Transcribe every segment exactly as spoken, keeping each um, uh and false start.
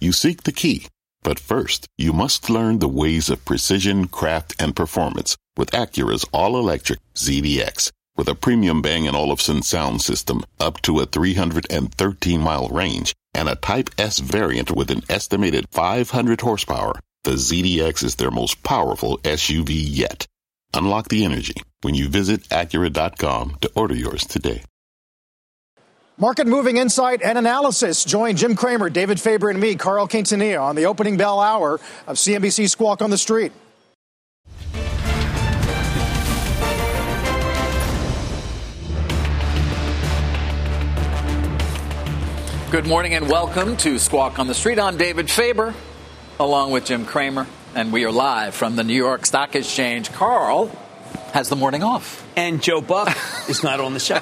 You seek the key, but first, you must learn the ways of precision, craft, and performance with Acura's all-electric Z D X. With a premium Bang and Olufsen sound system up to a three hundred thirteen mile range and a Type S variant with an estimated five hundred horsepower, the Z D X is their most powerful S U V yet. Unlock the energy when you visit Acura dot com to order yours today. Market moving insight and analysis. Join Jim Cramer, David Faber, and me, Carl Quintanilla, on the opening bell hour of C N B C Squawk on the Street. Good morning and welcome to Squawk on the Street. I'm David Faber, along with Jim Cramer, and we are live from the New York Stock Exchange. Carl has the morning off. And Joe Buck is not on the show.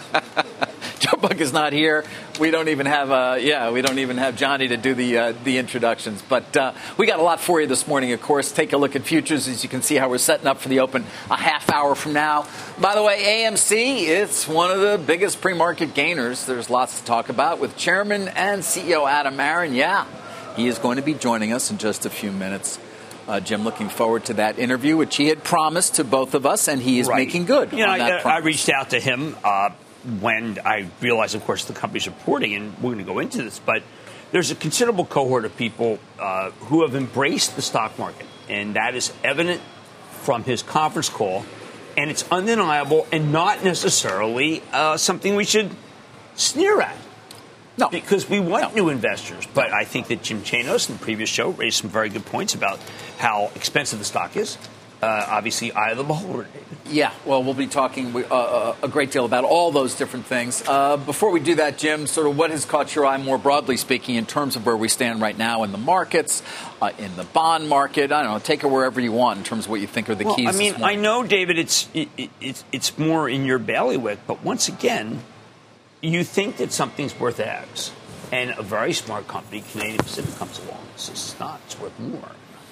Joe Buck is not here. We don't even have, uh, yeah, we don't even have Johnny to do the uh, the introductions. But uh, we got a lot for you this morning. Of course, take a look at futures as you can see how we're setting up for the open a half hour from now. By the way, A M C, it's one of the biggest pre-market gainers. There's lots to talk about with Chairman and C E O Adam Aron. Yeah, he is going to be joining us in just a few minutes. Uh, Jim, looking forward to that interview, which he had promised to both of us, and he is right. making good. You know, on that I, I reached out to him uh, when I realized, of course, the company's reporting, and we're going to go into this, but there's a considerable cohort of people uh, who have embraced the stock market, and that is evident from his conference call, and it's undeniable and not necessarily uh, something we should sneer at. No. Because we want no. new investors. But I think that Jim Chanos in the previous show raised some very good points about how expensive the stock is. Uh, obviously, eye of the beholder. Yeah, well, we'll be talking uh, a great deal about all those different things. Uh, before we do that, Jim, sort of what has caught your eye more broadly speaking in terms of where we stand right now in the markets, uh, in the bond market? I don't know, take it wherever you want in terms of what you think are the well, keys. I mean, I know, David, it's, it, it, it's, it's more in your bailiwick, but once again, you think that something's worth X, and a very smart company, Canadian Pacific, comes along and says it's not, it's worth more.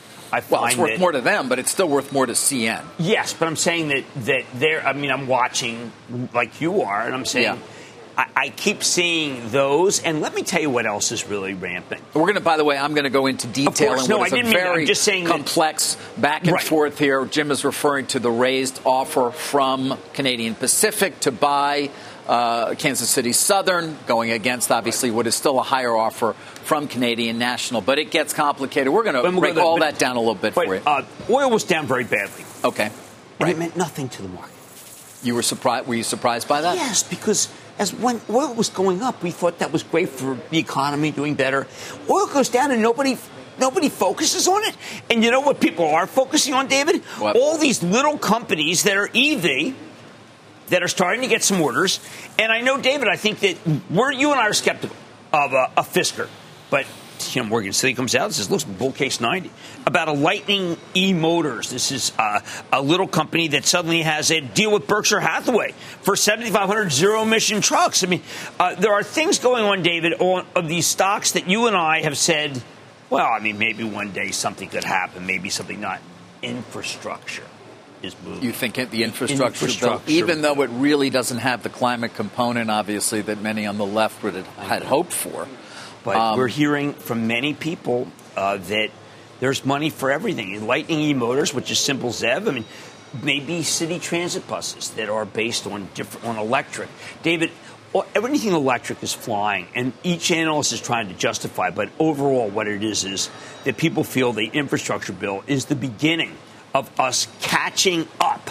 I find well, it's worth that, more to them, but it's still worth more to C N. Yes, but I'm saying that, that they're, I mean, I'm watching like you are, and I'm saying yeah. I, I keep seeing those, and let me tell you what else is really rampant. We're going to, by the way, I'm going to go into detail course, on no, what is I a didn't mean, very I'm just saying complex that, back and right. forth here. Jim is referring to the raised offer from Canadian Pacific to buy Uh, Kansas City Southern, going against, obviously, what is still a higher offer from Canadian National. But it gets complicated. We're going to break all but, that down a little bit but, for you. Uh, oil was down very badly. Okay. And right. it meant nothing to the market. You were surprised? Were you surprised by that? Yes, because as when oil was going up, we thought that was great for the economy doing better. Oil goes down and nobody... Nobody focuses on it. And you know what people are focusing on, David? What? All these little companies that are E V that are starting to get some orders. And I know, David, I think that we're, you and I are skeptical of a, a Fisker. But, you know, Morgan Stanley comes out and says, looks, bull case ninety. About a Lightning E-Motors. This is uh, a little company that suddenly has a deal with Berkshire Hathaway for seventy-five hundred zero-emission trucks. I mean, uh, there are things going on, David, on, of these stocks that you and I have said, well, I mean, maybe one day something could happen, maybe something not. Infrastructure is moving. You think it, the infrastructure, infrastructure bill, even though it really doesn't have the climate component, obviously, that many on the left would have had hoped for. But um, we're hearing from many people uh, that there's money for everything. Lightning E-Motors, which is simple Z E V. I mean, maybe city transit buses that are based on different, on electric. David, everything electric is flying, and each analyst is trying to justify. But overall, what it is is that people feel the infrastructure bill is the beginning of us catching up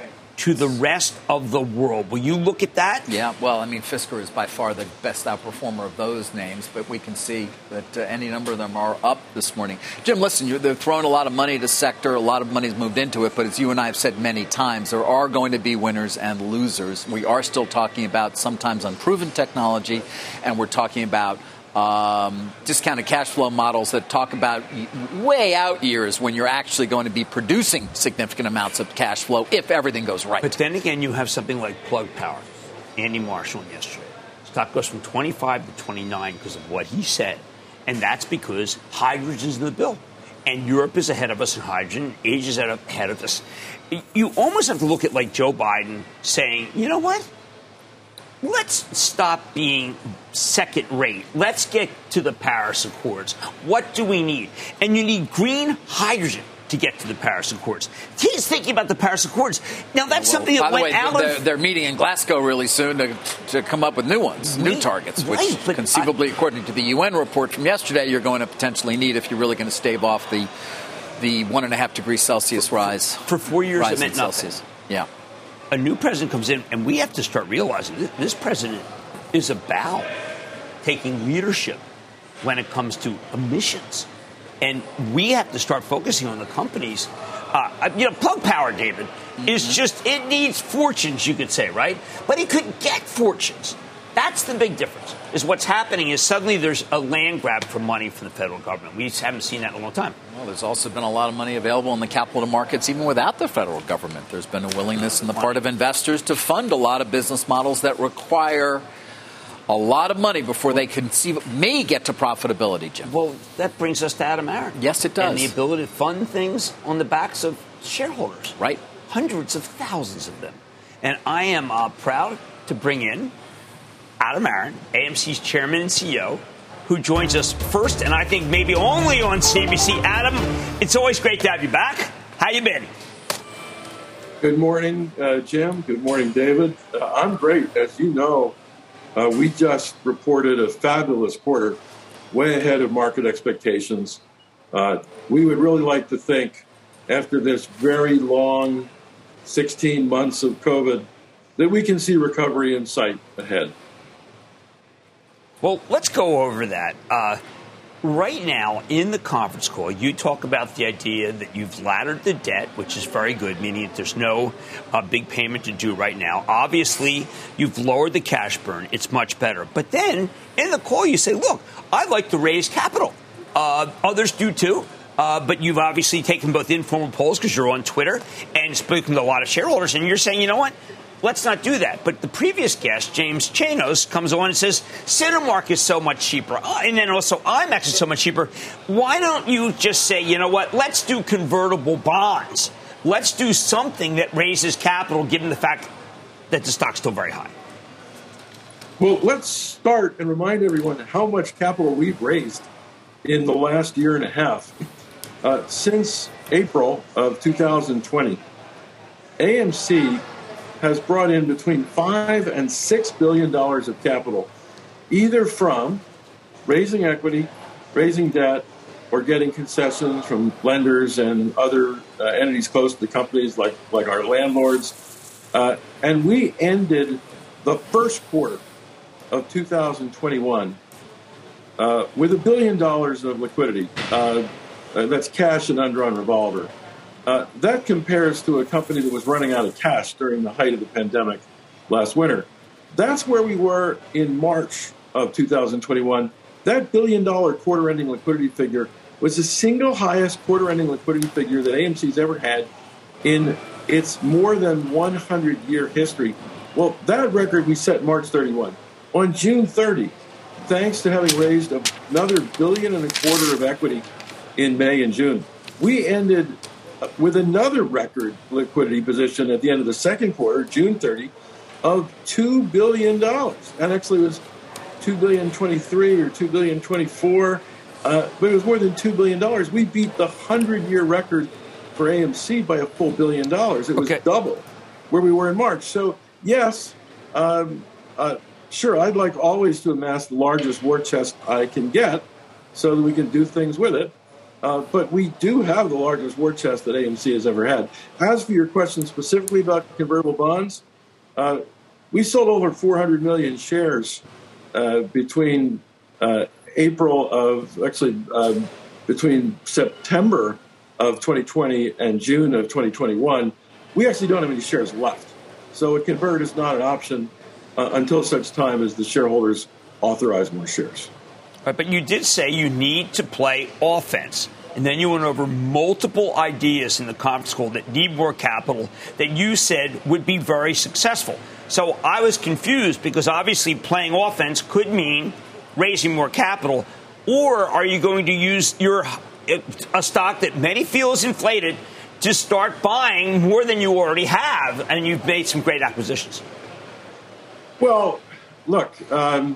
to the rest of the world. Will you look at that? Yeah, well, I mean, Fisker is by far the best outperformer of those names, but we can see that uh, any number of them are up this morning. Jim, listen, you're, they're throwing a lot of money at the sector. A lot of money's moved into it, but as you and I have said many times, there are going to be winners and losers. We are still talking about sometimes unproven technology, and we're talking about Um, discounted cash flow models that talk about way out years when you're actually going to be producing significant amounts of cash flow if everything goes right. But then again, you have something like Plug Power. Andy Marshall yesterday. Stock goes from twenty-five to twenty-nine because of what he said. And that's because hydrogen's in the bill. And Europe is ahead of us in hydrogen. Asia is ahead of us. You almost have to look at like Joe Biden saying, you know what? let's stop being second rate. Let's get to the Paris Accords. What do we need? And you need green hydrogen to get to the Paris Accords. He's thinking about the Paris Accords. Now, that's well, something that went way, out they're, of... They're meeting in Glasgow really soon to, to come up with new ones, right, new targets, which right, conceivably, I, according to the U N report from yesterday, you're going to potentially need if you're really going to stave off the the one and a half degrees Celsius rise. For four years, rise it meant nothing. Celsius. Yeah. A new president comes in, and we have to start realizing this, this president is about taking leadership when it comes to emissions. And we have to start focusing on the companies. Uh, you know, Plug Power, David, mm-hmm. is just, it needs fortunes, you could say, right? But it could get fortunes. That's the big difference, is what's happening is suddenly there's a land grab for money from the federal government. We just haven't seen that in a long time. Well, there's also been a lot of money available in the capital markets, even without the federal government. There's been a willingness on the part of investors to fund a lot of business models that require a lot of money before they conceive, may get to profitability, Jim. Well, that brings us to Adam Aron. Yes, it does. And the ability to fund things on the backs of shareholders. Right. Hundreds of thousands of them. And I am uh, proud to bring in Adam Aron, A M C's chairman and C E O, who joins us first, and I think maybe only on C N B C. Adam, it's always great to have you back. How you been? Good morning, uh, Jim. Good morning, David. Uh, I'm great. As you know, uh, we just reported a fabulous quarter, way ahead of market expectations. Uh, we would really like to think, after this very long sixteen months of COVID, that we can see recovery in sight ahead. Well, let's go over that. Uh, right now, in the conference call, you talk about the idea that you've laddered the debt, which is very good, meaning that there's no uh, big payment to do right now. Obviously, you've lowered the cash burn. It's much better. But then, in the call, you say, look, I'd like to raise capital. Uh, others do, too. Uh, but you've obviously taken both informal polls because you're on Twitter and spoken to a lot of shareholders. And you're saying, you know what? Let's not do that. But the previous guest, James Chanos, comes on and says, Cinemark is so much cheaper. Uh, and then also, IMAX is so much cheaper. Why don't you just say, you know what, let's do convertible bonds. Let's do something that raises capital, given the fact that the stock's still very high. Well, let's start and remind everyone how much capital we've raised in the last year and a half. Uh, since April of two thousand twenty, A M C has brought in between five and six billion dollars of capital, either from raising equity, raising debt, or getting concessions from lenders and other uh, entities close to the companies, like like our landlords. Uh, and we ended the first quarter of two thousand twenty-one uh, with a billion dollars of liquidity. Uh, that's cash and undrawn revolver. Uh, that compares to a company that was running out of cash during the height of the pandemic last winter. That's where we were in March of two thousand twenty-one. That billion-dollar quarter-ending liquidity figure was the single highest quarter-ending liquidity figure that A M C's ever had in its more than one hundred year history. Well, that record we set March thirty-first. On June thirtieth, thanks to having raised another billion and a quarter of equity in May and June, we ended with another record liquidity position at the end of the second quarter, June thirtieth, of two billion dollars. That actually was two billion dollars twenty-three or two billion dollars twenty-four, uh, but it was more than two billion dollars. We beat the one hundred year record for A M C by a full billion dollars. It was okay. Double where we were in March. So, yes, um, uh, sure, I'd like always to amass the largest war chest I can get so that we can do things with it. Uh, but we do have the largest war chest that A M C has ever had. As for your question specifically about convertible bonds, uh, we sold over four hundred million shares uh, between uh, April of, actually, um, between September of twenty twenty and June of twenty twenty-one. We actually don't have any shares left. So a convert is not an option uh, until such time as the shareholders authorize more shares. Right, but you did say you need to play offense. And then you went over multiple ideas in the conference call that need more capital that you said would be very successful. So I was confused because obviously playing offense could mean raising more capital. Or are you going to use your a stock that many feel is inflated to start buying more than you already have? And you've made some great acquisitions. Well, look, um,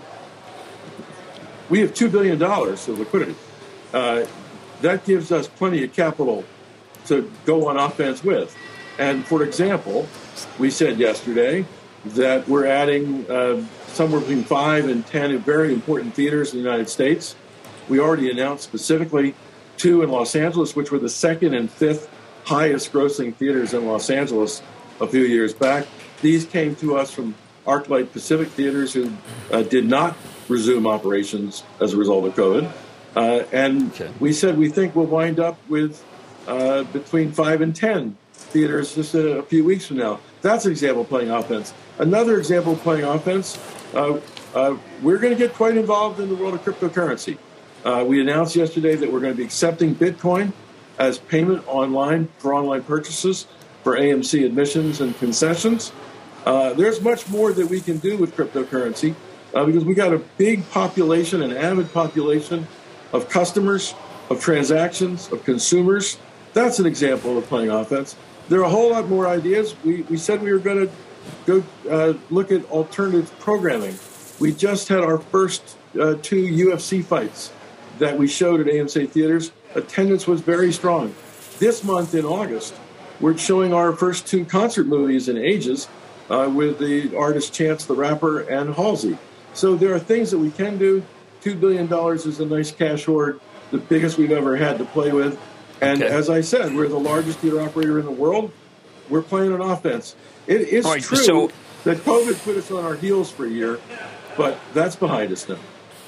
we have two billion dollars of liquidity. Uh, that gives us plenty of capital to go on offense with. And for example, we said yesterday that we're adding uh, somewhere between five and ten very important theaters in the United States. We already announced specifically two in Los Angeles, which were the second and fifth highest grossing theaters in Los Angeles a few years back. These came to us from ArcLight Pacific Theaters, who uh, did not resume operations as a result of COVID. Uh, and okay. we said we think we'll wind up with uh, between five and ten theaters just a, a few weeks from now. That's an example of playing offense. Another example of playing offense, uh, uh, we're going to get quite involved in the world of cryptocurrency. Uh, we announced yesterday that we're going to be accepting Bitcoin as payment online for online purchases for A M C admissions and concessions. Uh, there's much more that we can do with cryptocurrency uh, because we got a big population, an avid population of customers, of transactions, of consumers. That's an example of playing offense. There are a whole lot more ideas. We, we said we were going to go uh, look at alternative programming. We just had our first uh, two U F C fights that we showed at A M C theaters. Attendance was very strong. This month in August, we're showing our first two concert movies in ages uh, with the artist Chance the Rapper and Halsey. So there are things that we can do. Two billion dollars is a nice cash hoard, the biggest we've ever had to play with. And okay. as I said, we're the largest theater operator in the world. We're playing on offense. It is right, true so- that COVID put us on our heels for a year, but that's behind us now.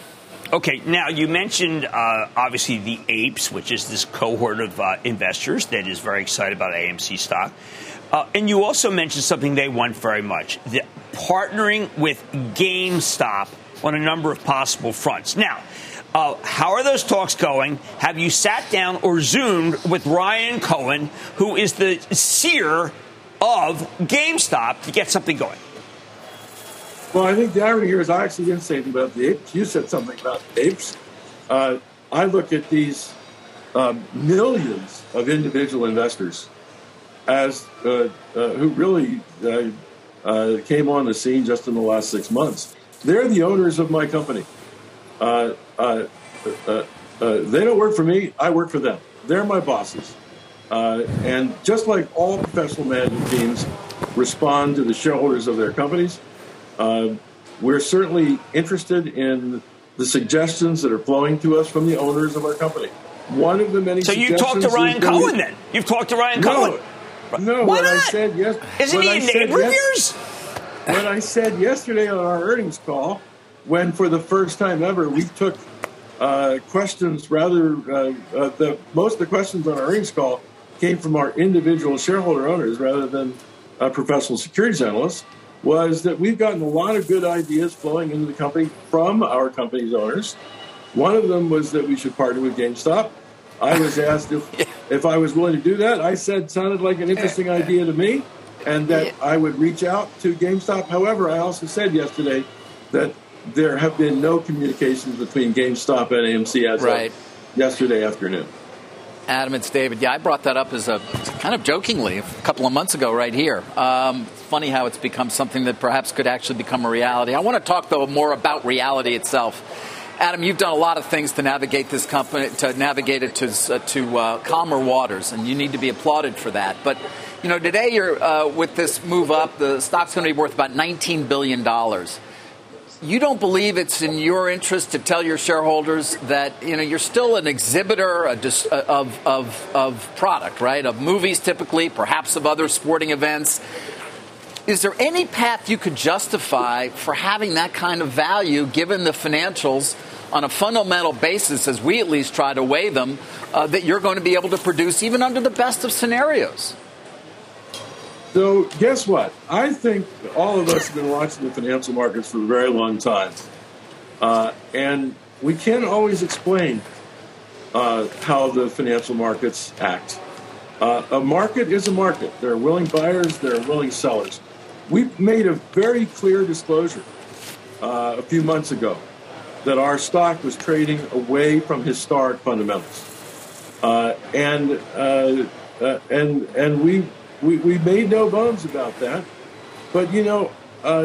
Okay, now you mentioned uh, obviously the apes, which is this cohort of uh, investors that is very excited about A M C stock. Uh, and you also mentioned something they want very much, the partnering with GameStop on a number of possible fronts. Now, uh, how are those talks going? Have you sat down or Zoomed with Ryan Cohen, who is the seer of GameStop, to get something going? Well, I think the irony here is I actually didn't say anything about the apes. You said something about the apes. Uh, I look at these um, millions of individual investors as uh, uh, who really uh, uh, came on the scene just in the last six months. They're the owners of my company. Uh, uh, uh, uh, they don't work for me. I work for them. They're my bosses. Uh, and just like all professional management teams respond to the shareholders of their companies, Uh, we're certainly interested in the suggestions that are flowing to us from the owners of our company. One of the many so suggestions... So you talked to Ryan Cohen, then? You've talked to Ryan no, Cohen? No, Why what not? I said... Yes, Isn't he a neighbor of yours? What I said yesterday on our earnings call, when for the first time ever we took uh, questions rather... Uh, uh, the most of the questions on our earnings call came from our individual shareholder owners rather than uh, professional securities analysts, was that we've gotten a lot of good ideas flowing into the company from our company's owners. One of them was that we should partner with GameStop. I was asked if, if I was willing to do that. I said sounded like an interesting idea to me, and that I would reach out to GameStop. However, I also said yesterday that there have been no communications between GameStop and A M C as right. of yesterday afternoon. Adam, it's David. Yeah, I brought that up as a kind of jokingly a couple of months ago right here. Um, funny how it's become something that perhaps could actually become a reality. I want to talk, though, more about reality itself. Adam, you've done a lot of things to navigate this company, to navigate it to, uh, to uh, calmer waters, and you need to be applauded for that. But, you know, today you're uh, with this move up, the stock's going to be worth about nineteen billion dollars. You don't believe it's in your interest to tell your shareholders that, you know, you're still an exhibitor a dis- of, of, of product, right, of movies typically, perhaps of other sporting events. Is there any path you could justify for having that kind of value given the financials on a fundamental basis, as we at least try to weigh them, uh, that you're going to be able to produce even under the best of scenarios? So guess what? I think all of us have been watching the financial markets for a very long time. Uh, and we can't always explain uh, how the financial markets act. Uh, a market is a market. There are willing buyers, there are willing sellers. We made a very clear disclosure uh, a few months ago that our stock was trading away from historic fundamentals. Uh, and, uh, uh, and, and we... We, we made no bones about that. But, you know, uh,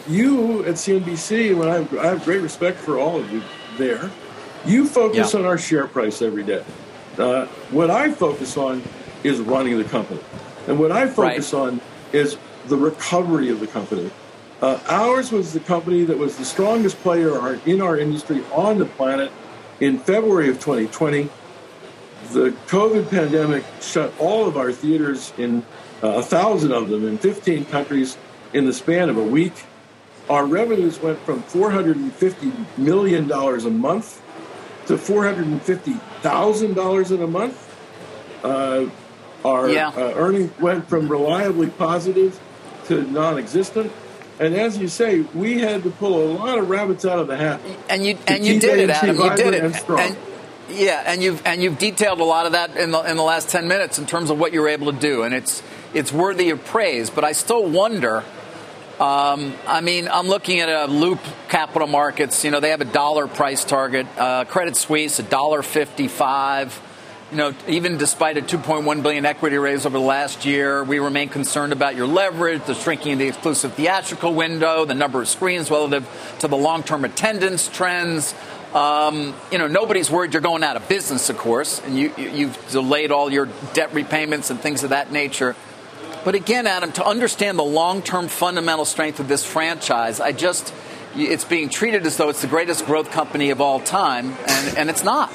you at C N B C, and I have, I have great respect for all of you there, you focus yeah. on our share price every day. Uh, what I focus on is running the company. And what I focus right. on is the recovery of the company. Uh, ours was the company that was the strongest player in our industry on the planet in February of twenty twenty. The COVID pandemic shut all of our theaters, in uh, a thousand of them in fifteen countries, in the span of a week. Our revenues went from four hundred fifty million dollars a month to four hundred fifty thousand dollars in a month. Uh, our yeah. uh, earnings went from reliably positive to non-existent. And as you say, we had to pull a lot of rabbits out of the hat. And you and you did it, Adam. You did it. And strong. And, yeah, and you've and you've detailed a lot of that in the in the last ten minutes in terms of what you were able to do, and it's it's worthy of praise. But I still wonder. Um, I mean, I'm looking at a Loop Capital Markets. You know, they have a dollar price target. Uh, Credit Suisse, a dollar fifty-five. You know, even despite a two point one billion dollars equity raise over the last year, we remain concerned about your leverage, the shrinking of the exclusive theatrical window, the number of screens relative to the long-term attendance trends. Um, you know, nobody's worried you're going out of business, of course, and you, you've delayed all your debt repayments and things of that nature. But again, Adam, to understand the long-term fundamental strength of this franchise, I just, it's being treated as though it's the greatest growth company of all time, and, and it's not.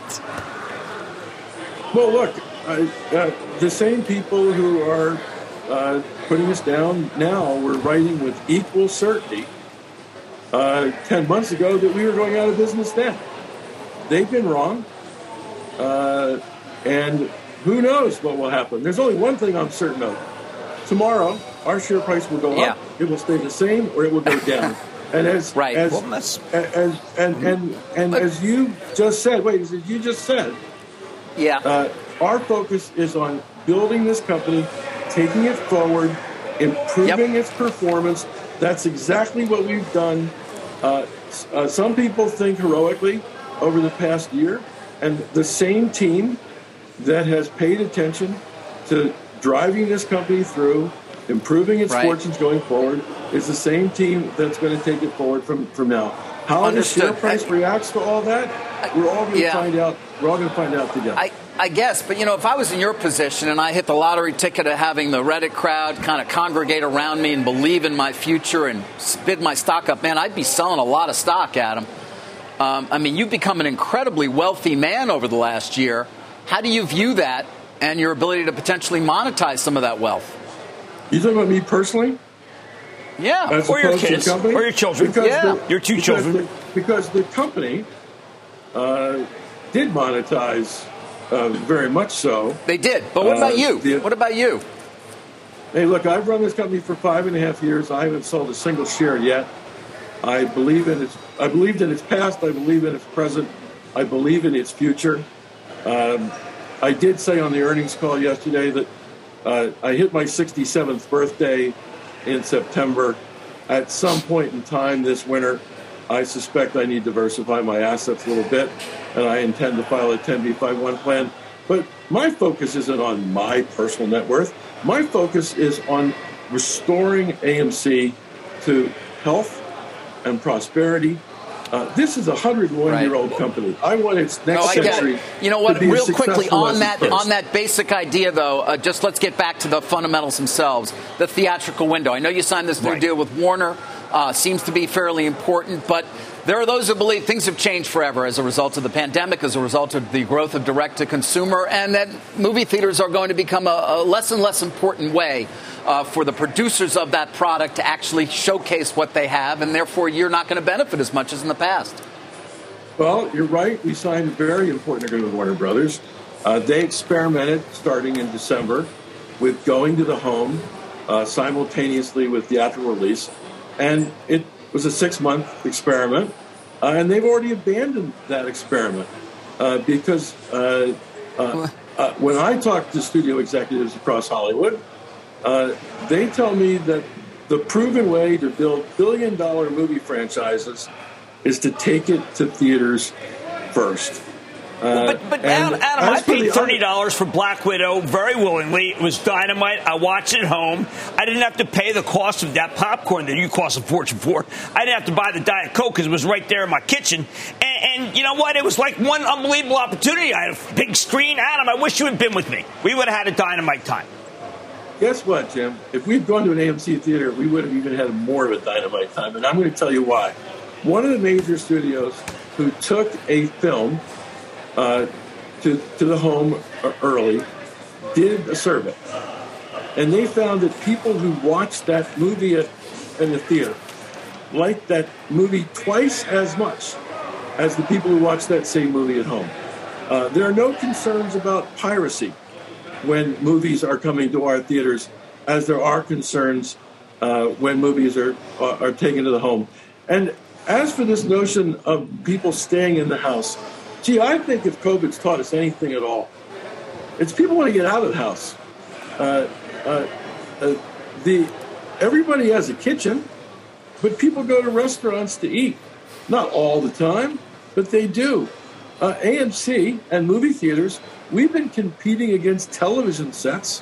Well, look, uh, uh, the same people who are uh, putting us down now were writing with equal certainty uh, ten months ago that we were going out of business then. They've been wrong. Uh, and who knows what will happen. There's only one thing I'm certain of. Tomorrow, our share price will go yeah. up, it will stay the same, or it will go down. And as right. as, well, as, as and, and, and but, as you just said, wait, as you just said, Yeah. Uh, our focus is on building this company, taking it forward, improving yep. its performance. That's exactly what we've done. Uh, uh, some people think heroically over the past year, and the same team that has paid attention to driving this company through, improving its right. fortunes going forward, is the same team that's going to take it forward from, from now. How Understood. the share price I, reacts to all that, we're all going to yeah. find out. We're all going to find out together. I, I guess, but you know, if I was in your position and I hit the lottery ticket of having the Reddit crowd kind of congregate around me and believe in my future and bid my stock up, man, I'd be selling a lot of stock, Adam. Um, I mean, you've become an incredibly wealthy man over the last year. How do you view that and your ability to potentially monetize some of that wealth? You talking about me personally? Yeah, As or your opposed to kids, the company? or your children. Because Yeah. the- Your two because children. The, because the company uh, did monetize uh, very much so. They did. But what Uh, about you? the- What about you? Hey, look, I've run this company for five and a half years. I haven't sold a single share yet. I believe in its. I believed in its past. I believe in its present. I believe in its future. Um, I did say on the earnings call yesterday that uh, I hit my sixty-seventh birthday in September. At some point in time this winter, I suspect I need to diversify my assets a little bit, and I intend to file a ten B fifty-one plan. But my focus isn't on my personal net worth. My focus is on restoring A M C to health and prosperity. Uh, this is a one hundred one year old right. company. I want its next No, I get century. it. You know what? To be Real as quickly successful on as that the first. on that basic idea, though, uh, just let's get back to the fundamentals themselves. The theatrical window. I know you signed this new Right. deal with Warner. Uh, seems to be fairly important, but there are those who believe things have changed forever as a result of the pandemic, as a result of the growth of direct-to-consumer, and that movie theaters are going to become a, a less and less important way uh, for the producers of that product to actually showcase what they have, and therefore you're not going to benefit as much as in the past. Well, you're right. We signed a very important agreement with Warner Brothers. Uh, they experimented starting in December with going to the home uh, simultaneously with theatrical release. And it was a six-month experiment. Uh, and they've already abandoned that experiment uh, because uh, uh, uh, when I talk to studio executives across Hollywood, uh, they tell me that the proven way to build billion-dollar movie franchises is to take it to theaters first. Well, but but Adam, Adam I paid thirty dollars for Black Widow very willingly. It was dynamite. I watched it at home. I didn't have to pay the cost of that popcorn that you cost a fortune for. I didn't have to buy the Diet Coke because it was right there in my kitchen. And, and you know what? It was like one unbelievable opportunity. I had a big screen. Adam, I wish you had been with me. We would have had a dynamite time. Guess what, Jim? If we'd gone to an A M C theater, we would have even had more of a dynamite time. And I'm going to tell you why. One of the major studios who took a film Uh, to, to the home early, did a survey. And they found that people who watched that movie at, in the theater liked that movie twice as much as the people who watched that same movie at home. Uh, there are no concerns about piracy when movies are coming to our theaters, as there are concerns uh, when movies are, are, are taken to the home. And as for this notion of people staying in the house, gee, I think if COVID's taught us anything at all, it's people want to get out of the house. Uh, uh, uh, the everybody has a kitchen, but people go to restaurants to eat. Not all the time, but they do. Uh, A M C and movie theaters, we've been competing against television sets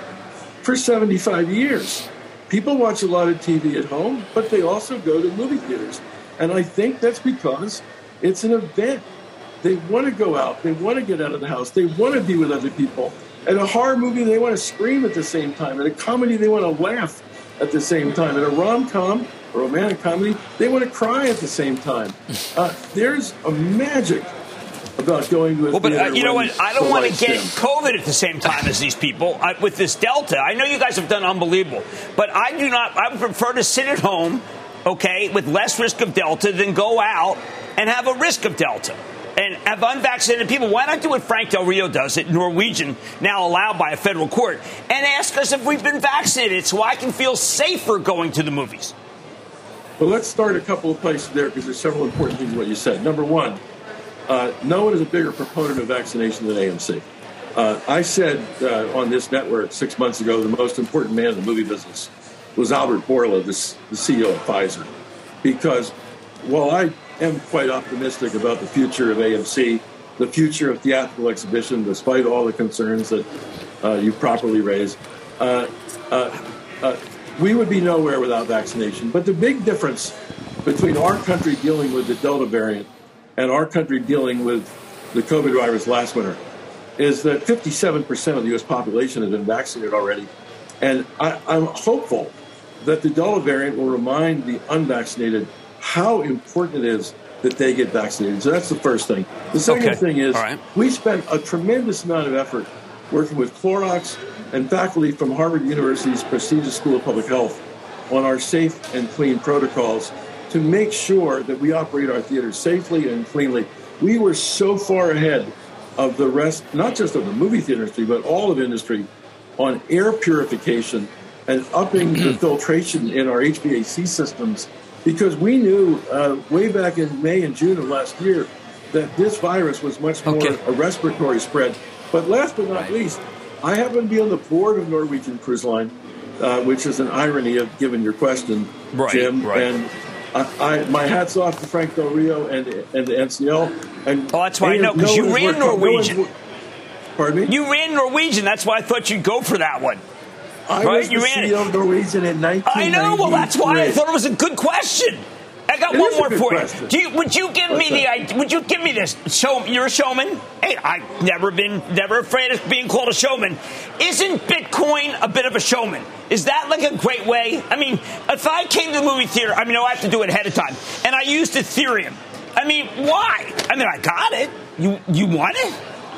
for seventy-five years. People watch a lot of T V at home, but they also go to movie theaters. And I think that's because it's an event. They want to go out. They want to get out of the house. They want to be with other people. At a horror movie, they want to scream at the same time. At a comedy, they want to laugh at the same time. At a rom-com, a romantic comedy, they want to cry at the same time. Uh, there's a magic about going to a well, but uh, you know what? I don't want to get them. COVID at the same time as these people I, with this Delta. I know you guys have done unbelievable, but I do not. I would prefer to sit at home, okay, with less risk of Delta than go out and have a risk of Delta. And have unvaccinated people, why not do what Frank Del Rio does at Norwegian, now allowed by a federal court, and ask us if we've been vaccinated so I can feel safer going to the movies? Well, let's start a couple of places there because there's several important things in what you said. Number one, uh, no one is a bigger proponent of vaccination than A M C. Uh, I said uh, on this network six months ago, the most important man in the movie business was Albert Bourla, the, the C E O of Pfizer, because while I am quite optimistic about the future of A M C, the future of theatrical exhibition, despite all the concerns that uh, you properly raised. Uh, uh, uh, we would be nowhere without vaccination. But the big difference between our country dealing with the Delta variant and our country dealing with the COVID virus last winter is that fifty-seven percent of the U S population has been vaccinated already. And I, I'm hopeful that the Delta variant will remind the unvaccinated how important it is that they get vaccinated. So that's the first thing. The second okay. thing is right. we spent a tremendous amount of effort working with Clorox and faculty from Harvard University's prestigious School of Public Health on our safe and clean protocols to make sure that we operate our theaters safely and cleanly. We were so far ahead of the rest, not just of the movie theater industry, but all of industry, on air purification and upping the filtration in our H V A C systems, because we knew uh, way back in May and June of last year that this virus was much more okay. a respiratory spread. But last but not right. least, I happen to be on the board of Norwegian Cruise Line, uh, which is an irony of given your question, right, Jim. Right. And I, I, my hat's off to Frank Del Rio and, and the N C L. And oh, that's why I know, because no you ran Norwegian. No Pardon me? You ran Norwegian. That's why I thought you'd go for that one. I right? was you the ran C E O of Norwegian in nineteen ninety-three. I know. Well, that's why I thought it was a good question. I got it one more for question. you. Do you. Would you give What's me that? the? Would you give me this? Show. You're a showman. Hey, I've never been, never afraid of being called a showman. Isn't Bitcoin a bit of a showman? Is that like a great way? I mean, if I came to the movie theater, I mean, I have to do it ahead of time, and I used Ethereum. I mean, why? I mean, I got it. You, you want it?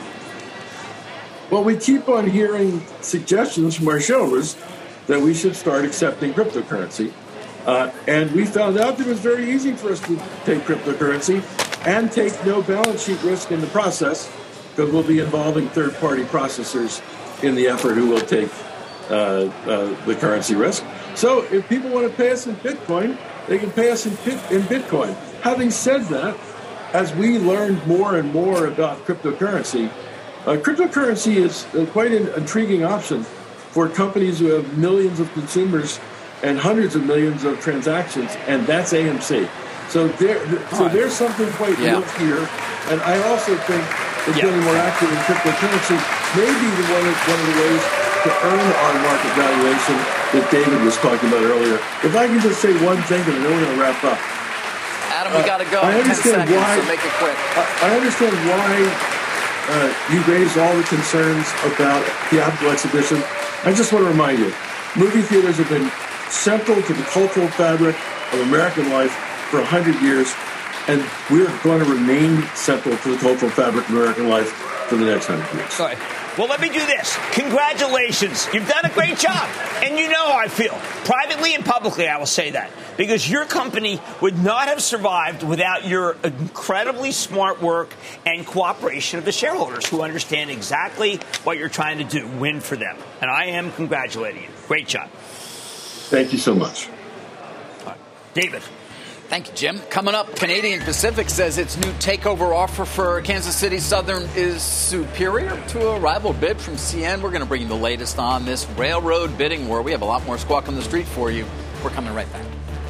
Well, we keep on hearing suggestions from our showers that we should start accepting cryptocurrency. Uh, and we found out that it was very easy for us to take cryptocurrency and take no balance sheet risk in the process, because we'll be involving third-party processors in the effort who will take uh, uh, the currency risk. So if people want to pay us in Bitcoin, they can pay us in, in Bitcoin. Having said that, as we learned more and more about cryptocurrency, uh, cryptocurrency is uh, quite an intriguing option for companies who have millions of consumers and hundreds of millions of transactions, and that's A M C. So there, so there's something quite yeah. real here, and I also think it's yeah. getting more active in cryptocurrency. Maybe the one of, one of the ways to earn our market valuation that David was talking about earlier. If I can just say one thing, and then we're going to wrap up. Adam, we got to go. Uh, I understand ten seconds, why. So make it quick. I, I understand why uh, you raised all the concerns about theatrical exhibition. I just want to remind you, movie theaters have been central to the cultural fabric of American life for a hundred years, and we're going to remain central to the cultural fabric of American life for the next hundred years. All right. Well, let me do this. Congratulations. You've done a great job. And you know how I feel. Privately and publicly, I will say that. Because your company would not have survived without your incredibly smart work and cooperation of the shareholders who understand exactly what you're trying to do, win for them. And I am congratulating you. Great job. Thank you so much. All right. David. Thank you, Jim. Coming up, Canadian Pacific says its new takeover offer for Kansas City Southern is superior to a rival bid from C N. We're going to bring you the latest on this railroad bidding war. We have a lot more Squawk on the Street for you. We're coming right back.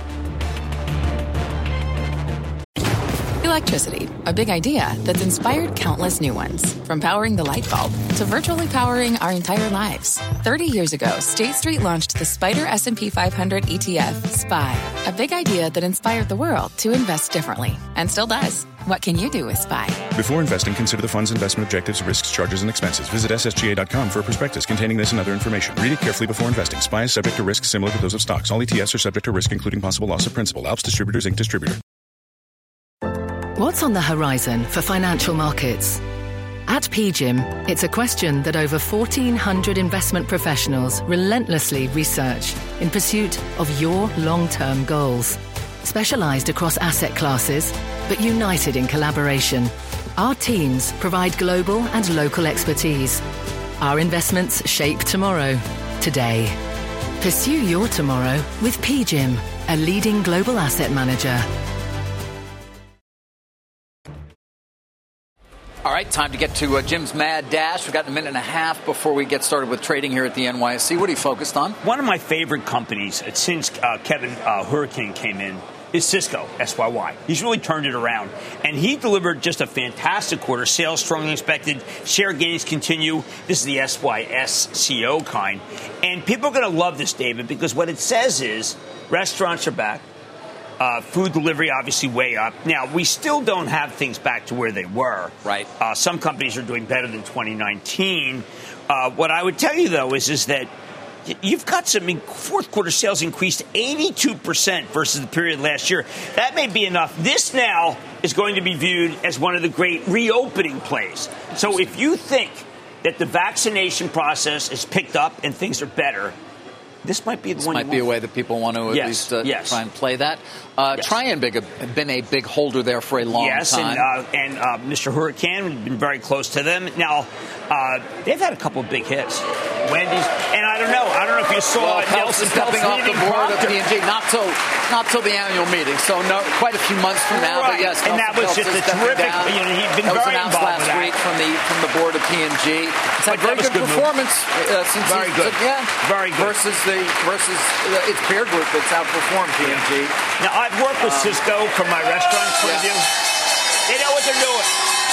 Electricity, a big idea that's inspired countless new ones. From powering the light bulb to virtually powering our entire lives. thirty years ago, State Street launched the Spider S and P five hundred E T F, S P Y. A big idea that inspired the world to invest differently. And still does. What can you do with S P Y? Before investing, consider the fund's investment objectives, risks, charges, and expenses. Visit S S G A dot com for a prospectus containing this and other information. Read it carefully before investing. S P Y is subject to risks similar to those of stocks. All E T Fs are subject to risk, including possible loss of principal. Alps Distributors, Incorporated Distributor. What's on the horizon for financial markets? At P G I M, it's a question that over fourteen hundred investment professionals relentlessly research in pursuit of your long-term goals. Specialized across asset classes, but united in collaboration, our teams provide global and local expertise. Our investments shape tomorrow, today. Pursue your tomorrow with P G I M, a leading global asset manager. All right, time to get to uh, Jim's Mad Dash. We've got a minute and a half before we get started with trading here at the N Y S E. What are you focused on? One of my favorite companies since uh, Kevin uh, Hurricane came in is Cisco, S Y Y. He's really turned it around. And he delivered just a fantastic quarter. Sales stronger than expected. Share gains continue. This is the S Y S C O kind. And people are going to love this, David, because what it says is restaurants are back. Uh, food delivery, obviously, way up. Now, we still don't have things back to where they were. Right. Uh, some companies are doing better than twenty nineteen. Uh, what I would tell you, though, is, is that you've got some fourth quarter sales increased eighty-two percent versus the period last year. That may be enough. This now is going to be viewed as one of the great reopening plays. So if you think that the vaccination process is picked up and things are better, this might be the this one. Might be a way that people want to at yes, least uh, yes. try and play that. Uh, yes. Trian big have been a big holder there for a long yes, time. Yes, and, uh, and uh, Mister Hurricane has been very close to them. Now, uh, they've had a couple of big hits. Wendy's, and I don't know. I don't know if you saw well, Nelson stepping off the board of P and G, not till not till the annual meeting. So no, quite a few months from now. Right. But yes, and Nelson that was Peltz just a terrific. Down. You know, he'd been that was very announced involved last with week that. from the from the board of P and G. It's had very good performance uh, since very good. Uh, yeah, very good versus the versus uh, its peer group that's outperformed P and G. Now I've worked with um, Cisco from my restaurant point of yeah. view. They know what they're doing.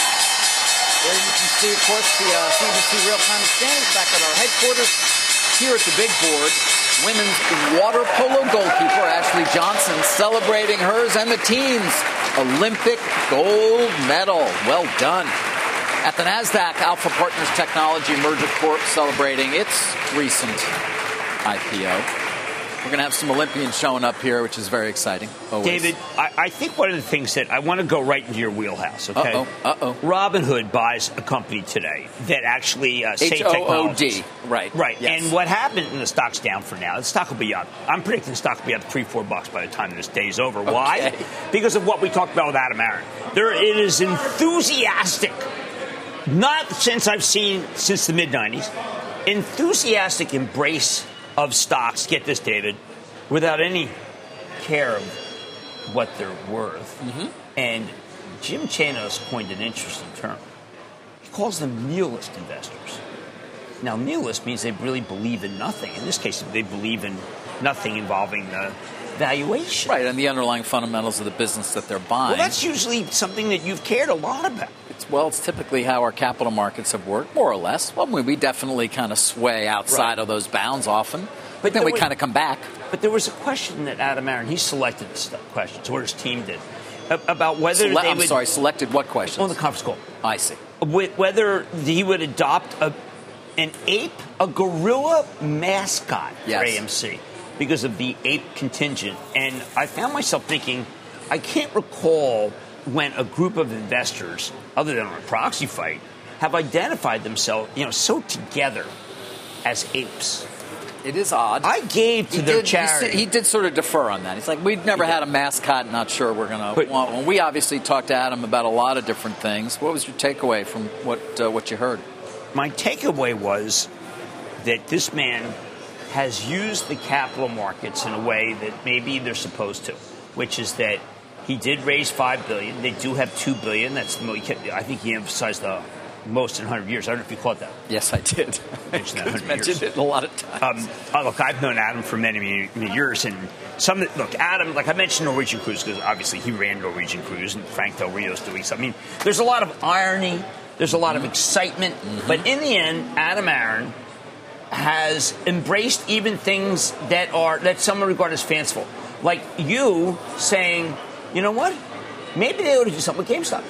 There you can see, of course, the uh, C N B C real-time standings back at our headquarters. Here at the big board, women's water polo goalkeeper Ashley Johnson celebrating hers and the team's Olympic gold medal. Well done. At the NASDAQ, Alpha Partners Technology Merger Corp celebrating its recent I P O. We're going to have some Olympians showing up here, which is very exciting. Always. David, I, I think one of the things that I want to go right into your wheelhouse, okay? Uh-oh, uh-oh. Robinhood buys a company today that actually, uh, Say H O O D. Technologies. Right. Right. Yes. And what happened, and the stock's down for now, the stock will be up. I'm predicting the stock will be up three, four bucks by the time this day's over. Okay. Why? Because of what we talked about with Adam Aron. There, it is enthusiastic. Not since I've seen, since the mid nineties, enthusiastic embrace of stocks, get this, David, without any care of what they're worth. Mm-hmm. And Jim Chanos coined an interesting term. He calls them nihilist investors. Now, nihilist means they really believe in nothing. In this case, they believe in nothing involving the valuation. Right, and the underlying fundamentals of the business that they're buying. Well, that's usually something that you've cared a lot about. It's, well, it's typically how our capital markets have worked, more or less. Well, we definitely kind of sway outside right. of those bounds often, but then we kind of come back. But there was a question that Adam Aron, he selected this question, or his team did, about whether Sele- they I'm would... sorry, selected what question? On the conference call. I see. Whether he would adopt a, an ape, a gorilla mascot yes. for A M C because of the ape contingent. And I found myself thinking, I can't recall when a group of investors, other than on a proxy fight, have identified themselves, you know, so together as apes. It is odd. I gave to he their did, charity. He, he did sort of defer on that. He's like, we've never had a mascot, not sure we're going to want one. We obviously talked to Adam about a lot of different things. What was your takeaway from what uh, what you heard? My takeaway was that this man has used the capital markets in a way that maybe they're supposed to, which is that he did raise five billion dollars. They do have two billion dollars. That's I think he emphasized the most in one hundred years. I don't know if you caught that. Yes, I did. I mentioned that one hundred mentioned years. it a lot of times. Um, oh, look, I've known Adam for many, many, many years, and some. Look, Adam, like I mentioned Norwegian Cruise because obviously he ran Norwegian Cruise, and Frank Del Rio's doing something. I mean, there's a lot of irony, there's a lot mm-hmm. of excitement, mm-hmm. but in the end, Adam Aron has embraced even things that are that some regard as fanciful, like you saying, you know what, maybe they ought to do something with GameStop.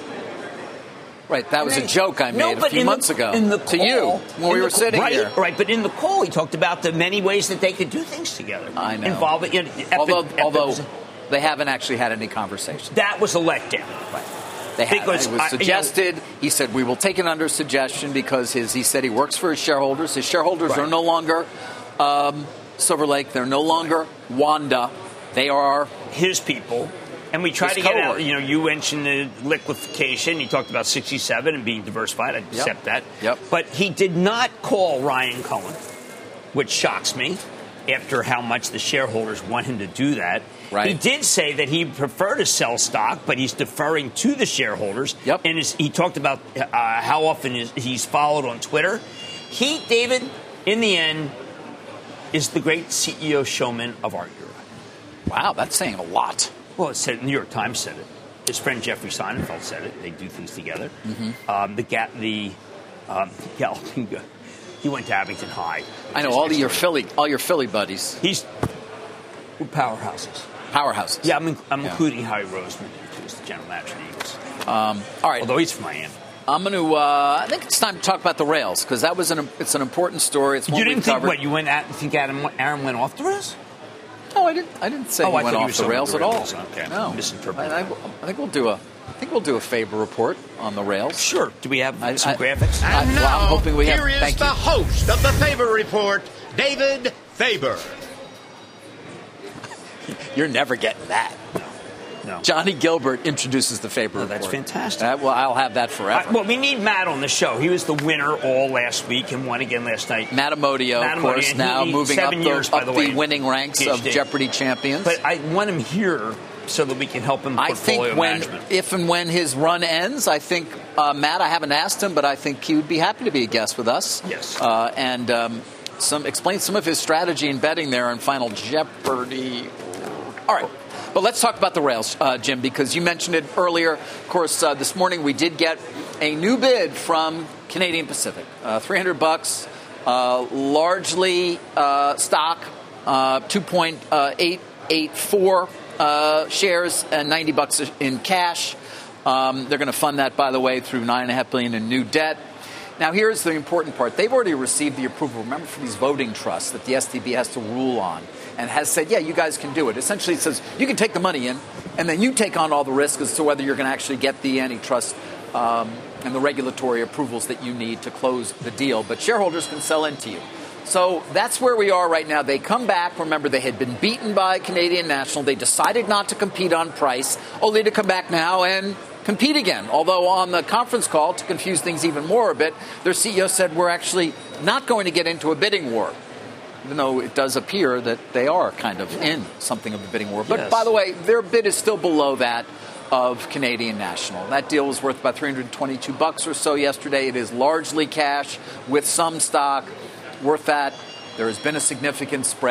Right, that was a joke I made no, a few months the, ago in the to call, you when we were call, sitting right, here. Right, but in the call he talked about the many ways that they could do things together. I know. Involving, you know, epic, although, epic, although they haven't actually had any conversation. That was a letdown. Right. They have. It was suggested. I, you know, he said, we will take it under suggestion because his. He said he works for his shareholders. His shareholders right. are no longer um, Silver Lake. They're no longer Wanda. They are his people. And we tried to get out, you know, you mentioned the liquefaction. You talked about sixty-seven and being diversified. I accept yep. that. Yep. But he did not call Ryan Cohen, which shocks me after how much the shareholders want him to do that. Right. He did say that he preferred to sell stock, but he's deferring to the shareholders. Yep. And his, he talked about uh, how often is, he's followed on Twitter. He, David, in the end, is the great C E O showman of our era. Wow, that's saying a lot. Well, it said, the New York Times said it. His friend Jeffrey Sonnenfeld said it. They do things together. Mm-hmm. Um, the ga- the um, galloping, he went to Abington High. I know all your Philly, all your Philly buddies. He's powerhouses. Powerhouses. Yeah, I'm, in, I'm yeah. including Howie Roseman, who's the general manager of the Eagles. Um, all right. Although he's from Miami. I'm going to. Uh, I think it's time to talk about the rails because that was an. It's an important story. It's one you didn't we've think covered. what you went at? Think Adam Aron went off the rails? No, I didn't. I didn't say oh, he I went off the rails, the rails at all. Okay, no, misinterpreted. I, I, I think we'll do a. I think we'll do a Faber report on the rails. Sure. Do we have I, some I, graphics? I, And well, now, I'm hoping we have. here is Thank the you. host of the Faber report, David Faber. You're never getting that. No. Johnny Gilbert introduces the Faber Oh, report. that's fantastic. Uh, well, I'll have that forever. Uh, well, we need Matt on the show. He was the winner all last week and won again last night. Matt Amodio, Matt of course, Amodio, now he, moving up, seven the, years, up by the, way, the winning ranks P H D. of Jeopardy champions. But I want him here so that we can help him I portfolio think when, management. if and when his run ends, I think, uh, Matt, I haven't asked him, but I think he would be happy to be a guest with us. Yes. Uh, and um, some explain some of his strategy in betting there on Final Jeopardy. All right. But let's talk about the rails, uh, Jim, because you mentioned it earlier. Of course, uh, this morning we did get a new bid from Canadian Pacific, uh, three hundred bucks, uh, largely uh, stock, uh, two point eight eight four uh, shares, and ninety bucks in cash. Um, they're going to fund that, by the way, through nine and a half billion in new debt. Now, here's the important part. They've already received the approval, remember, for these voting trusts that the S T B has to rule on, and has said, yeah, you guys can do it. Essentially, it says you can take the money in, and then you take on all the risk as to whether you're going to actually get the antitrust um, and the regulatory approvals that you need to close the deal. But shareholders can sell into you. So that's where we are right now. They come back. Remember, they had been beaten by Canadian National. They decided not to compete on price, only to come back now and compete again. Although on the conference call, to confuse things even more a bit, their C E O said we're actually not going to get into a bidding war, even though it does appear that they are kind of in something of a bidding war. But Yes. by the way, their bid is still below that of Canadian National. That deal was worth about three hundred twenty-two bucks or so yesterday. It is largely cash with some stock worth that. There has been a significant spread.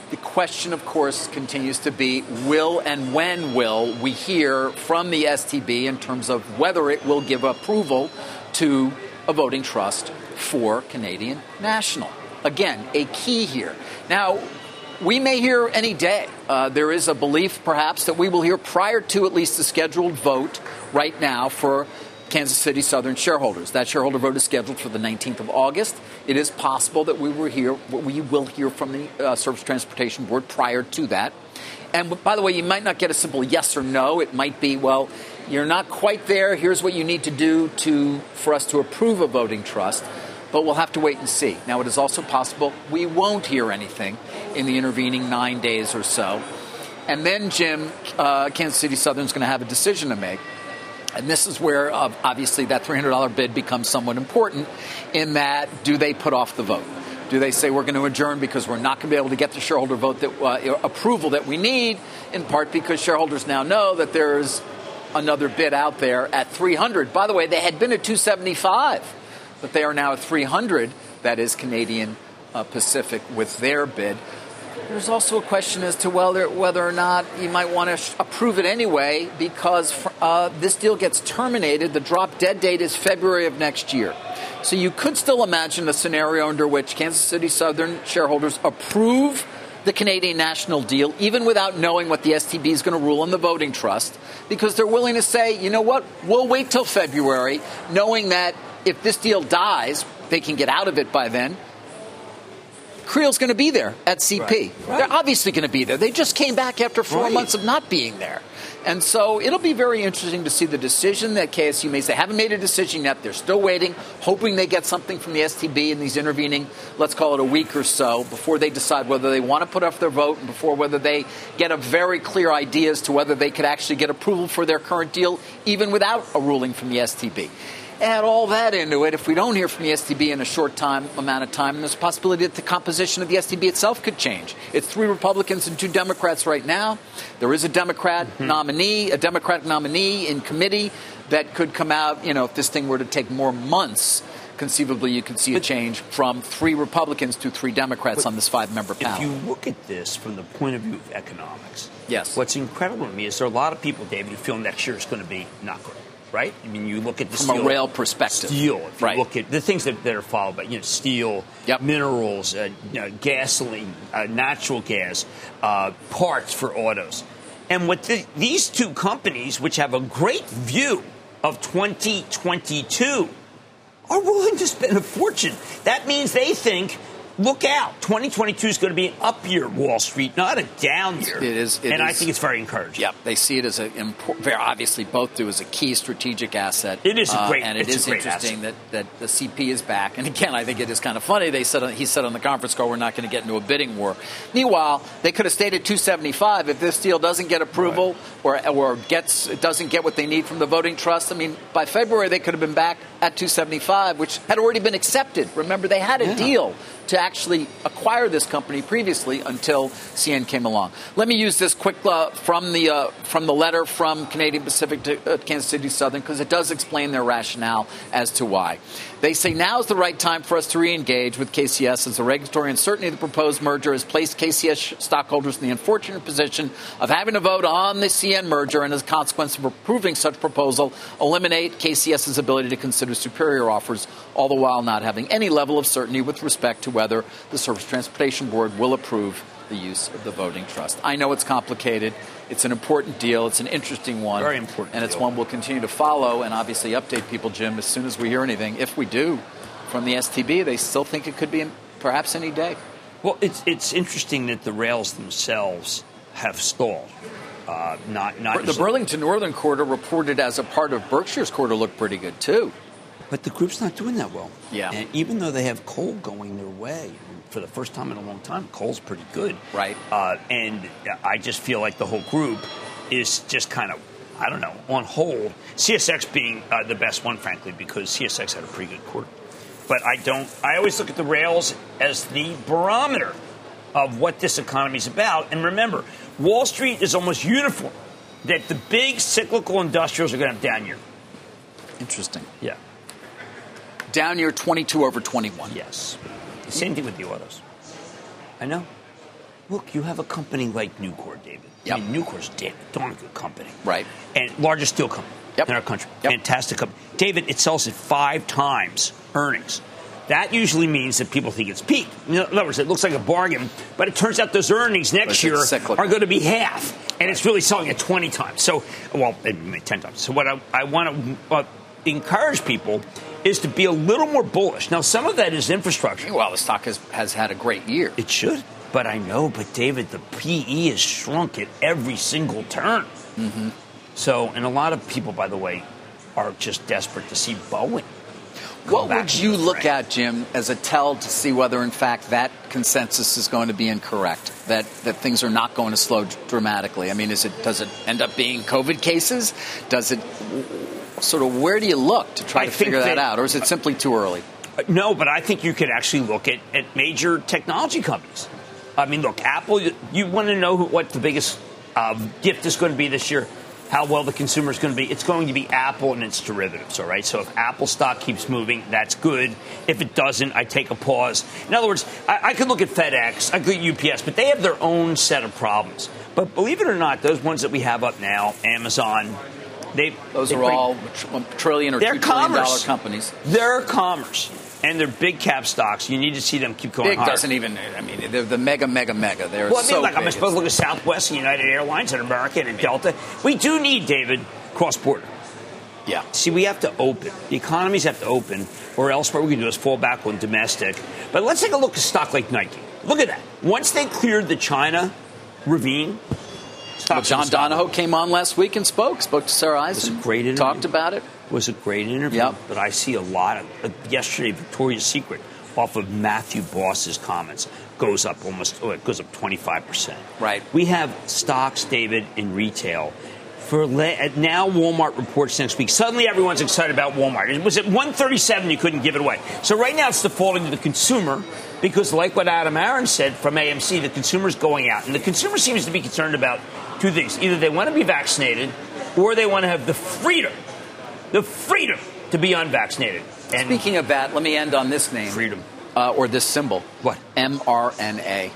The question, of course, continues to be, will and when will we hear from the S T B in terms of whether it will give approval to a voting trust for Canadian National? Again, a key here. Now, we may hear any day. Uh, there is a belief, perhaps, that we will hear prior to at least the scheduled vote right now for Kansas City Southern shareholders. That shareholder vote is scheduled for the nineteenth of August. It is possible that we will hear, we will hear from the uh, Surface Transportation Board prior to that. And by the way, you might not get a simple yes or no. It might be, well, you're not quite there. Here's what you need to do to for us to approve a voting trust. But we'll have to wait and see. Now, it is also possible we won't hear anything in the intervening nine days or so. And then, Jim, uh, Kansas City Southern is going to have a decision to make. And this is where, uh, obviously, that three hundred dollars bid becomes somewhat important in that, do they put off the vote? Do they say we're going to adjourn because we're not going to be able to get the shareholder vote that uh, approval that we need, in part because shareholders now know that there's another bid out there at three hundred dollars. By the way, they had been at two hundred seventy-five dollars, but they are now at three hundred dollars. That is Canadian uh, Pacific with their bid. There's also a question as to whether, whether or not you might want to sh- approve it anyway because uh, this deal gets terminated. The drop dead date is February of next year. So you could still imagine a scenario under which Kansas City Southern shareholders approve the Canadian National deal, even without knowing what the S T B is going to rule on the voting trust, because they're willing to say, you know what, we'll wait till February, knowing that if this deal dies, they can get out of it by then. Creel's going to be there at C P. Right. Right. They're obviously going to be there. They just came back after four right. months of not being there. And so it'll be very interesting to see the decision that K S U makes. They haven't made a decision yet. They're still waiting, hoping they get something from the S T B in these intervening, let's call it a week or so, before they decide whether they want to put off their vote and before whether they get a very clear idea as to whether they could actually get approval for their current deal, even without a ruling from the S T B. Add all that into it. If we don't hear from the S T B in a short time amount of time, there's a possibility that the composition of the S T B itself could change. It's three Republicans and two Democrats right now. There is a Democrat mm-hmm. nominee, a Democratic nominee in committee that could come out. You know, if this thing were to take more months, conceivably you could see but, a change from three Republicans to three Democrats on this five-member panel. If you look at this from the point of view of economics, yes. What's incredible to me is there are a lot of people, David, who feel next year is going to be not great. Right? I mean, you look at the From steel, a rail perspective. Steel. If you right. look at the things that, that are followed by, you know, steel, yep. minerals, uh, you know, gasoline, uh, natural gas, uh, parts for autos. And what the, these two companies, which have a great view of twenty twenty-two, are willing to spend a fortune. That means they think, look out, twenty twenty-two is going to be an up year, Wall Street, not a down year. It is. It and is, I think it's very encouraging. Yeah, they see it as a important, very obviously both do as a key strategic asset. It is a great, uh, and it is interesting that, that the C P is back. And again, I think it is kind of funny. They said he said on the conference call, we're not going to get into a bidding war. Meanwhile, they could have stayed at two seventy-five if this deal doesn't get approval right. or or gets doesn't get what they need from the voting trust. I mean, by February they could have been back at two seventy-five, which had already been accepted. Remember, they had a yeah. deal to actually acquire this company previously until C N came along. Let me use this quick uh, from the uh, from the letter from Canadian Pacific to uh, Kansas City Southern, because it does explain their rationale as to why. They say now is the right time for us to re-engage with K C S as the regulatory uncertainty of the proposed merger has placed K C S stockholders in the unfortunate position of having to vote on the C N merger, and as a consequence of approving such proposal, eliminate KCS's ability to consider superior offers, all the while not having any level of certainty with respect to whether the Surface Transportation Board will approve the use of the voting trust. I know it's complicated. It's an important deal. It's an interesting one. Very important And it's deal. one we'll continue to follow and obviously update people, Jim, as soon as we hear anything. If we do from the S T B, they still think it could be in perhaps any day. Well, it's it's interesting that the rails themselves have stalled. Uh, not not The Burlington Northern Corridor reported as a part of Berkshire's corridor looked pretty good, too. But the group's not doing that well. Yeah. And even though they have coal going their way, for the first time in a long time, coal's pretty good. Right. Uh, and I just feel like the whole group is just kind of, I don't know, on hold. C S X being uh, the best one, frankly, because C S X had a pretty good quarter. But I don't, I always look at the rails as the barometer of what this economy is about. And remember, Wall Street is almost uniform that the big cyclical industrials are going to have down year. Interesting. Yeah. Down year twenty-two over twenty-one. Yes. Same thing with the autos. I know. look, you have a company like Nucor, David. Yep. I mean, Nucor's a darn good company. Right. And largest steel company yep. in our country. Yep. Fantastic company. David, it sells at five times earnings. That usually means that people think it's peak. In other words, it looks like a bargain, but it turns out those earnings next year are going to be half. And it's really selling at twenty times. So, well, ten times. So what I, I want to uh, encourage people is to be a little more bullish. Now, some of that is infrastructure. Well, the stock has, has had a great year. It should. But I know, but David, the P E has shrunk at every single turn. Mm-hmm. So, and a lot of people, by the way, are just desperate to see Boeing. What would you look at, Jim, as a tell to see whether, in fact, that consensus is going to be incorrect, that, that things are not going to slow dramatically? I mean, is it does it end up being COVID cases? Does it sort of where do you look to try I to figure that, that out, or is it simply too early? No, but I think you could actually look at, at major technology companies. I mean, look, Apple, you, you want to know who, what the biggest uh, gift is going to be this year? How well the consumer is going to be. It's going to be Apple and its derivatives, all right? So if Apple stock keeps moving, that's good. If it doesn't, I take a pause. In other words, I, I could look at FedEx, I could look at U P S, but they have their own set of problems. But believe it or not, those ones that we have up now, Amazon, they Those they are bring, all trillion or two trillion dollar companies. They're commerce. And they're big cap stocks. You need to see them keep going big higher. Doesn't even, I mean, they're the mega, mega, mega. They're well, I mean, so like, big. I'm supposed to look at Southwest and United Airlines and American and Delta. We do need, David, cross-border. Yeah. See, we have to open. The economies have to open, or else what we can do is fall back on domestic. But let's take a look at a stock like Nike. Look at that. Once they cleared the China ravine, well, John Donahoe came on last week and spoke. Spoke to Sarah Eisen. It was a great interview. Talked about it. It was a great interview. Yep. But I see a lot of, uh, yesterday, Victoria's Secret, off of Matthew Boss's comments, goes up almost, oh, it goes up twenty-five percent. Right. We have stocks, David, in retail. For le- now, Walmart reports next week. Suddenly, everyone's excited about Walmart. It was at one thirty-seven, you couldn't give it away. So right now, it's defaulting to the consumer because, like what Adam Aron said from A M C, the consumer's going out. And the consumer seems to be concerned about two things. Either they want to be vaccinated or they want to have the freedom, the freedom to be unvaccinated. And speaking of that, let me end on this name. Freedom. Uh, or this symbol. What? M R N A.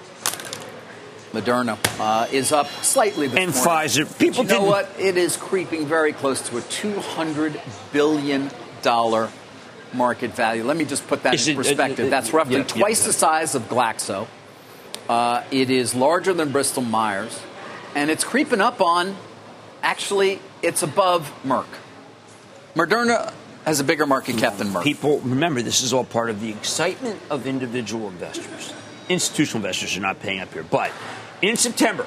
Moderna uh, is up slightly this and morning. Pfizer. People you know didn't... what? It is creeping very close to a two hundred billion dollars market value. Let me just put that is in it, perspective. Uh, uh, That's roughly yeah, twice yeah, the size of Glaxo. Uh, it is larger than Bristol Myers. And it's creeping up on, actually, it's above Merck. Moderna has a bigger market cap than Merck. People, remember, this is all part of the excitement of individual investors. Institutional investors are not paying up here. But in September,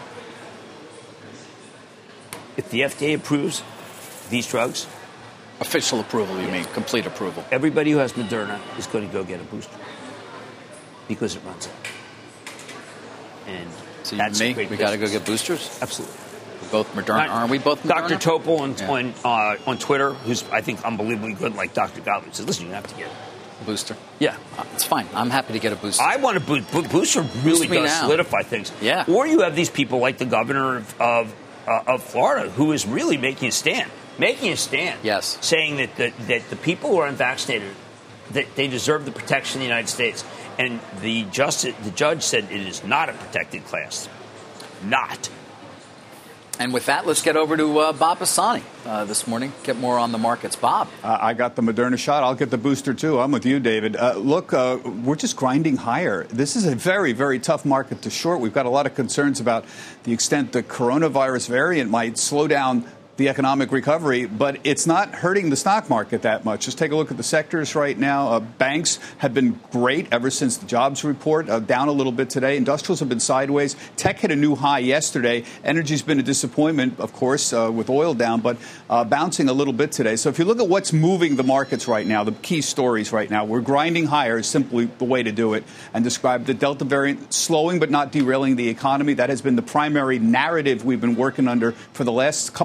if the F D A approves these drugs... Official approval, you mean, complete approval. Everybody who has Moderna is going to go get a booster because it runs out. And so that's you and me, we got to go get boosters? Absolutely. We're both Moderna. Aren't we both Moderna? Doctor Topol on, yeah. on, uh, on Twitter, who's, I think, unbelievably good, like Doctor Gottlieb, says, listen, you have to get a booster. Yeah. Uh, it's fine. I'm happy to get a booster. I want a boost. Bo- booster really Boost does now. solidify things. Yeah. Or you have these people like the governor of, of, uh, of Florida who is really making a stand. Making a stand. Yes. Saying that the, that the people who are unvaccinated, that they deserve the protection of the United States. And the justice, the judge said it is not a protected class. Not. And with that, let's get over to uh, Bob Pisani uh, this morning. Get more on the markets. Bob. Uh, I got the Moderna shot. I'll get the booster, too. I'm with you, David. Uh, look, uh, we're just grinding higher. This is a very, very tough market to short. We've got a lot of concerns about the extent the coronavirus variant might slow down the economic recovery, but it's not hurting the stock market that much. Just take a look at the sectors right now. Uh, banks have been great ever since the jobs report, uh, down a little bit today. Industrials have been sideways. Tech hit a new high yesterday. Energy's been a disappointment, of course, uh, with oil down, but uh, bouncing a little bit today. So if you look at what's moving the markets right now, the key stories right now, we're grinding higher is simply the way to do it, and describe the Delta variant slowing but not derailing the economy. That has been the primary narrative we've been working under for the last couple of weeks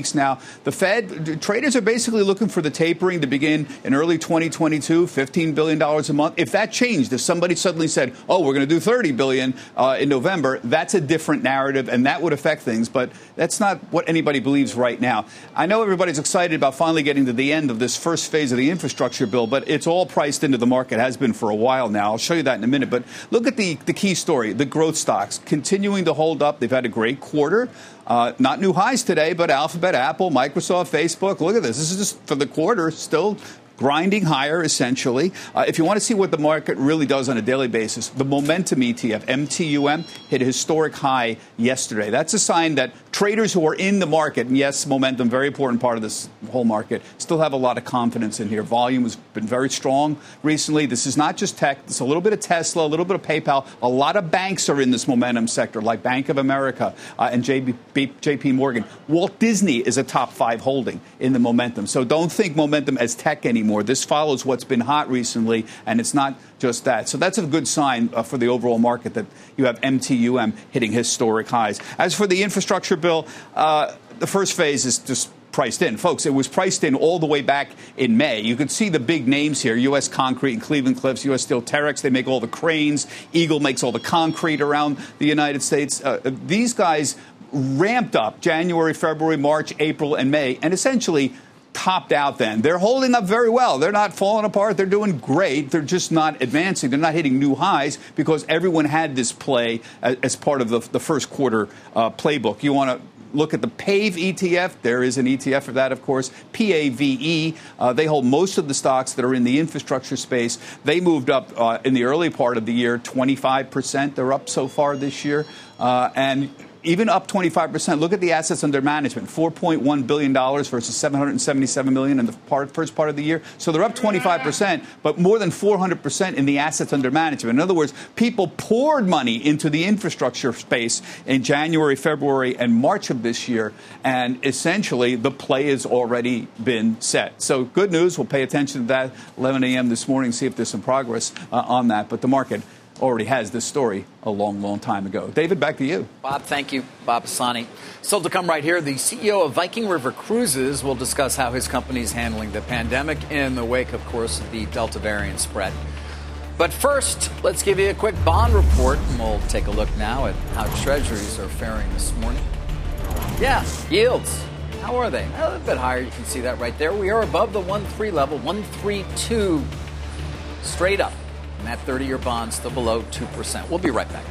weeks now. The Fed, traders are basically looking for the tapering to begin in early twenty twenty-two, fifteen billion dollars a month. If that changed, if somebody suddenly said, oh, we're going to do thirty billion dollars uh, in November, that's a different narrative, and that would affect things. But that's not what anybody believes right now. I know everybody's excited about finally getting to the end of this first phase of the infrastructure bill, but it's all priced into the market, has been for a while now. I'll show you that in a minute. But look at the, the key story, the growth stocks continuing to hold up. They've had a great quarter. Uh, not new highs today, but Alphabet, Apple, Microsoft, Facebook. Look at this. This is just for the quarter, still grinding higher, essentially. Uh, if you want to see what the market really does on a daily basis, the Momentum E T F, M T U M, hit a historic high yesterday. That's a sign that traders who are in the market, and yes, momentum, very important part of this whole market, still have a lot of confidence in here. Volume has been very strong recently. This is not just tech. It's a little bit of Tesla, a little bit of PayPal. A lot of banks are in this momentum sector, like Bank of America uh, and J P Morgan. Walt Disney is a top five holding in the momentum. So don't think momentum as tech anymore. This follows what's been hot recently, and it's not just that. So that's a good sign uh, for the overall market that you have M T U M hitting historic highs. As for the infrastructure bill, uh, the first phase is just priced in. Folks, it was priced in all the way back in May. You can see the big names here, U S Concrete and Cleveland Cliffs, U S Steel Terex. They make all the cranes. Eagle makes all the concrete around the United States. Uh, these guys ramped up January, February, March, April, and May, and essentially topped out then. They're holding up very well. They're not falling apart. They're doing great. They're just not advancing. They're not hitting new highs because everyone had this play as, as part of the, the first quarter uh, playbook. You want to look at the PAVE E T F. There is an E T F for that, of course. P A V E. Uh, they hold most of the stocks that are in the infrastructure space. They moved up uh, in the early part of the year, twenty-five percent. They're up so far this year. Uh, and even up twenty-five percent. Look at the assets under management, four point one billion dollars versus seven hundred seventy-seven million dollars in the part, first part of the year. So they're up twenty-five percent, but more than four hundred percent in the assets under management. In other words, people poured money into the infrastructure space in January, February, and March of this year, and essentially the play has already been set. So good news. We'll pay attention to that eleven a.m. this morning, see if there's some progress uh, on that. But the market already has this story a long, long time ago. David, back to you. Bob, thank you. Bob Pisani. Still to come right here, the C E O of Viking River Cruises will discuss how his company is handling the pandemic in the wake, of course, of the Delta variant spread. But first, let's give you a quick bond report, and we'll take a look now at how treasuries are faring this morning. Yeah, yields. How are they? A little bit higher. You can see that right there. We are above the one three level, one thirty-two straight up. And that thirty-year bond still below two percent. We'll be right back.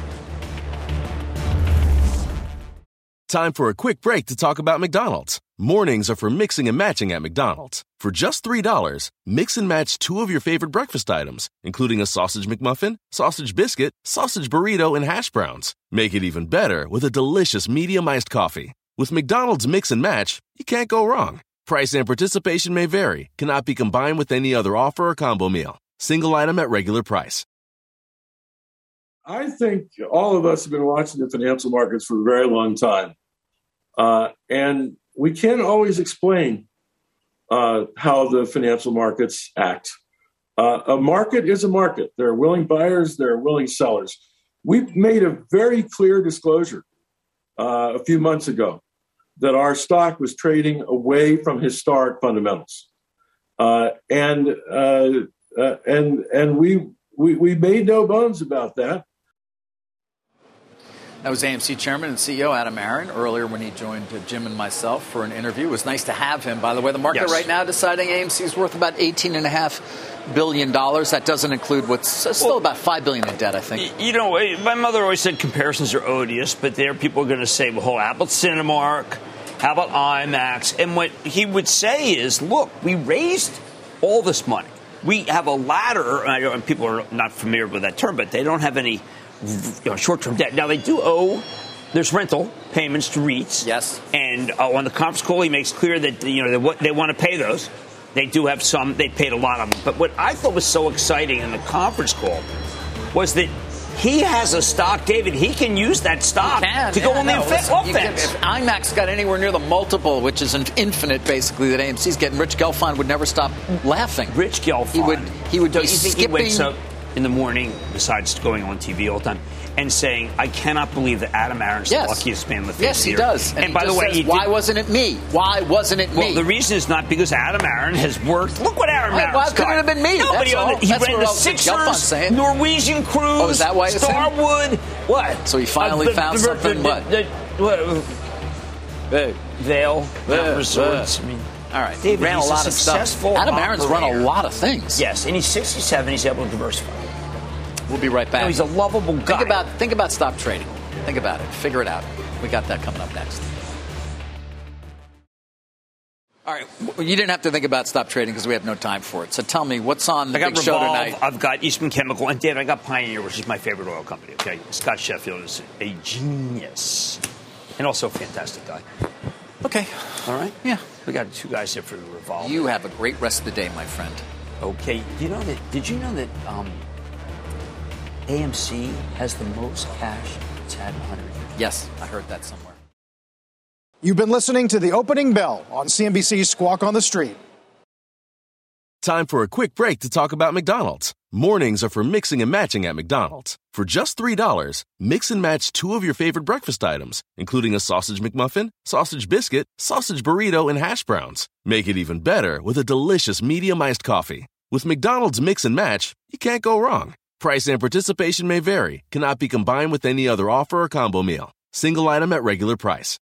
Time for a quick break to talk about McDonald's. Mornings are for mixing and matching at McDonald's. For just three dollars, mix and match two of your favorite breakfast items, including a sausage McMuffin, sausage biscuit, sausage burrito, and hash browns. Make it even better with a delicious medium iced coffee. With McDonald's Mix and Match, you can't go wrong. Price and participation may vary, cannot be combined with any other offer or combo meal. Single item at regular price. I think all of us have been watching the financial markets for a very long time. Uh, and we can't always explain uh, how the financial markets act. Uh, a market is a market. There are willing buyers, there are willing sellers. We made a very clear disclosure uh, a few months ago that our stock was trading away from historic fundamentals. Uh, and uh, uh, and and we, we we made no bones about that. That was A M C Chairman and C E O Adam Aron earlier when he joined Jim and myself for an interview. It was nice to have him. By the way, the market yes. right now deciding A M C is worth about eighteen point five billion dollars. That doesn't include what's still well, about five billion dollars in debt, I think. You know, my mother always said comparisons are odious, but there people are going to say, well, how about Cinemark? How about IMAX? And what he would say is, look, we raised all this money. We have a ladder, and people are not familiar with that term, but they don't have any you know, short-term debt. Now, they do owe, there's rental payments to REITs. Yes. And uh, on the conference call, he makes clear that, you know, they, they want to pay those. They do have some, they paid a lot of them. But what I thought was so exciting in the conference call was that he has a stock, David, he can use that stock can, to yeah, go on the no, offense. Listen, can, if IMAX got anywhere near the multiple, which is an infinite, basically, that A M C's getting, Rich Gelfond would never stop laughing. Rich Gelfond. He would, he would Don't be you think skipping. He went so, in the morning, besides going on T V all the time, and saying, I cannot believe that Adam Aaron's yes. the luckiest man in the face Yes, he of the does. And, and and by the way, says, why wasn't it me? Why wasn't it me? Well, the reason is not because Adam Aaron has worked. Look what Adam Aaron's Why couldn't it have been me? Nobody That's on all. He That's ran what the I'll jump on Sixers, saying. Norwegian Cruise, Oh, is that why it's Starwood. him? What? So he finally uh, the, found the, something. The, what? The, the, Hey. Vail, Yeah, Resorts. yeah. I mean, all right. David, he ran a he's lot a of stuff. successful Adam Aaron's run a lot of things. Yes, and he's sixty-seven. He's able to diversify. We'll be right back. No, he's a lovable guy. Think about think about stop trading. Think about it. Figure it out. We got that coming up next. All right. You didn't have to think about stop trading because we have no time for it. So tell me, what's on the I got big Revolve, show tonight? I've got Eastman Chemical, and David, I got Pioneer, which is my favorite oil company. Okay, Scott Sheffield is a genius and also a fantastic guy. Okay. All right. Yeah. We got two guys here for the Revolve. You have a great rest of the day, my friend. Okay. Do you know that? Did you know that um, A M C has the most cash it's had in one hundred years? Yes, I heard that somewhere. You've been listening to the opening bell on C N B C's Squawk on the Street. Time for a quick break to talk about McDonald's. Mornings are for mixing and matching at McDonald's. For just three dollars, mix and match two of your favorite breakfast items, including a sausage McMuffin, sausage biscuit, sausage burrito, and hash browns. Make it even better with a delicious medium iced coffee. With McDonald's Mix and Match, you can't go wrong. Price and participation may vary, cannot be combined with any other offer or combo meal. Single item at regular price.